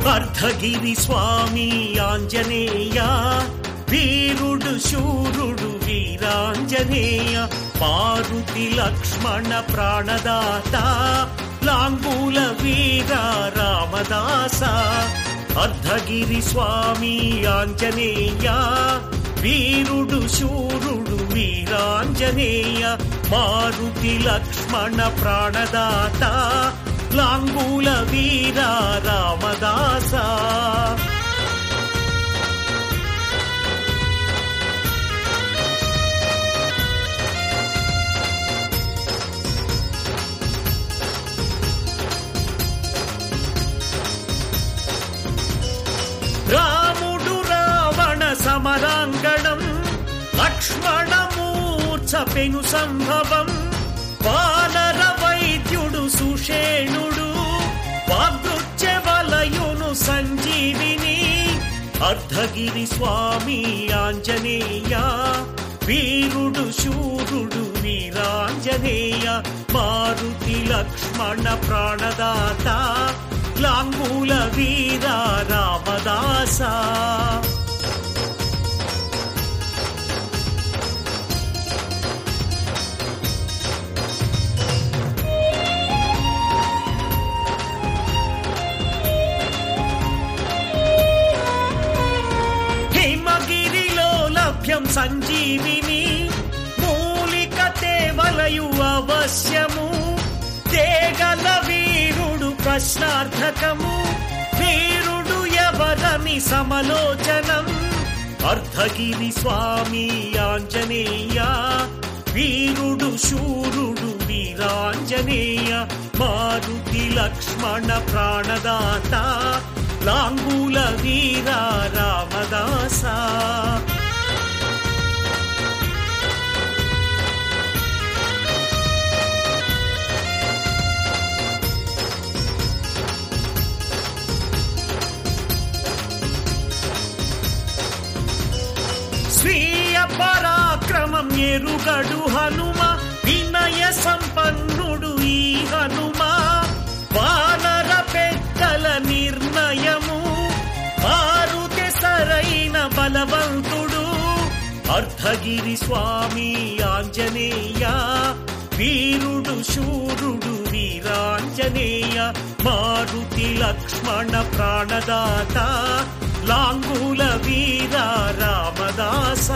అర్ధగిరి స్వామి ఆంజనేయ వీరుడు శూరుడు వీరాంజనేయ మారుతి లక్ష్మణ ప్రాణదాత లాంగూల వీర రామదాస అర్ధగిరి స్వామి ఆంజనేయ వీరుడు శూరుడు వీరాంజనేయ మారుతి లక్ష్మణ ప్రాణదాత లాంగూల వీర రామదాస రాముడు రావణ సమరాంగణం లక్ష్మణమూర్ఛ పెను సంభవం వానర వైద్యుడు సుషేణుడు వాగృత్య వలయును సంజీవిని అర్ధగిరి స్వామి ఆంజనేయ వీరుడు శూరుడు వీరాంజనేయ మారుతి లక్ష్మణ ప్రాణదాత లాంగూల వీర రామదాస హిమగిరిలో లభ్యం సంజీవిని మూలిక తేవలయు అవశ్యము తేగల వీరుడు ప్రశ్నార్థకము వీరుడు ఎవరని సమలోచనం అర్ధగిరి స్వామి ఆంజనేయ వీరుడు శూరుడు వీరాంజనేయ మారుతి లక్ష్మణ ప్రాణదాత లాంగూల వీర రామదాస స్వీయ పరాక్రమం ఎరుగడు హనుమ వినయ సంపన్నుడు ఈ హనుమ వానర పెద్దల నిర్ణయము మారుతి సరైన బలవంతుడు అర్ధగిరి స్వామి ఆంజనేయ వీరుడు శూరుడు వీరాంజనేయ మారుతి లక్ష్మణ ప్రాణదాత లాంగూల వీర రామదాస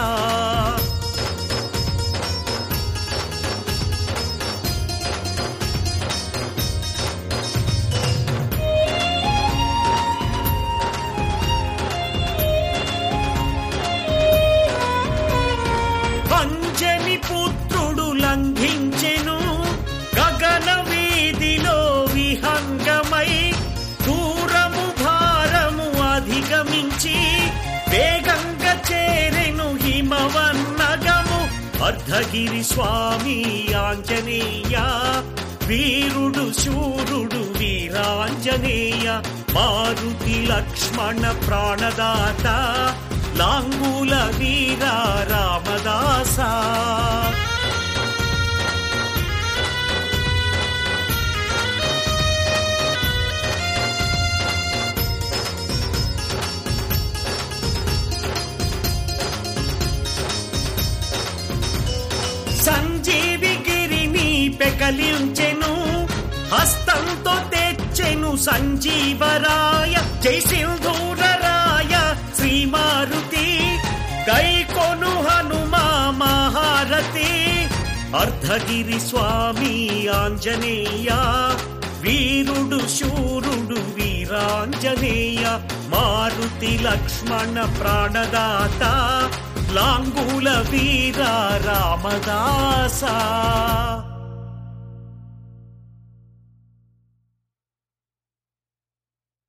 అంజని పుత్రుడు లంఘించెను గగన వీధిలో విహంగమై దూరము భారము అధిగమించి వేగంగా చేరెను హిమవన్నగము అర్ధగిరి స్వామి ఆంజనేయ వీరుడు శూరుడు వీరాంజనేయ మారుతి లక్ష్మణ ప్రాణదాత లాంగూల వీర రామదాస సంజీవి గిరిని పెకలించెను హస్తంతో తెచ్చెను సంజీవరాయ జై సింధూరరాయ శ్రీ మారుతి గైకొను హనుమా మహారతి అర్ధగిరి స్వామి ఆంజనేయ వీరుడు శూరుడు వీరాంజనేయ మారుతి లక్ష్మణ ప్రాణదాత లాంగూల వీర రామదాస